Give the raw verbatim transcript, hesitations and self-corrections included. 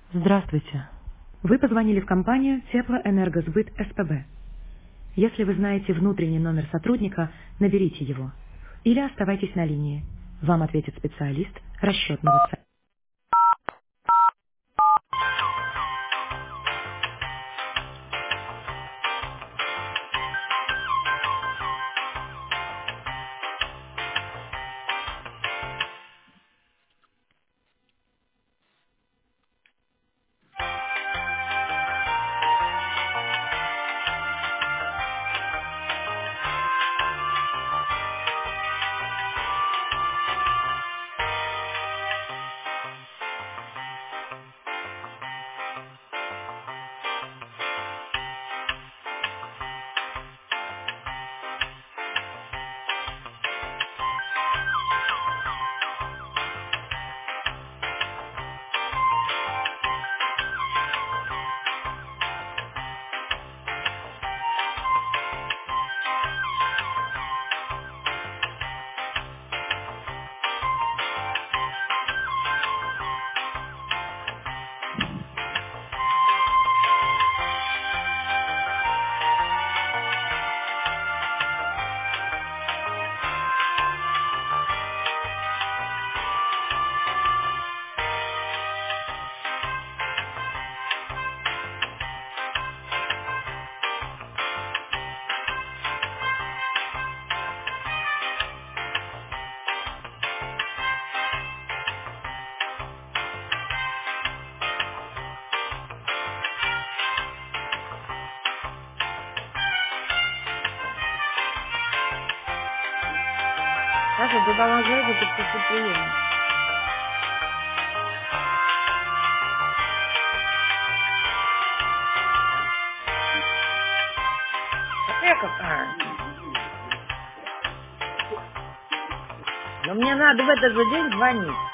Здравствуйте. Вы позвонили в компанию Теплоэнергосбыт СПБ. Если вы знаете внутренний номер сотрудника, наберите его. Или оставайтесь на линии. Вам ответит специалист расчетного центра. Саша, ты там ожидал, ты после приема. Какая какая? Но мне надо в этот же день звонить.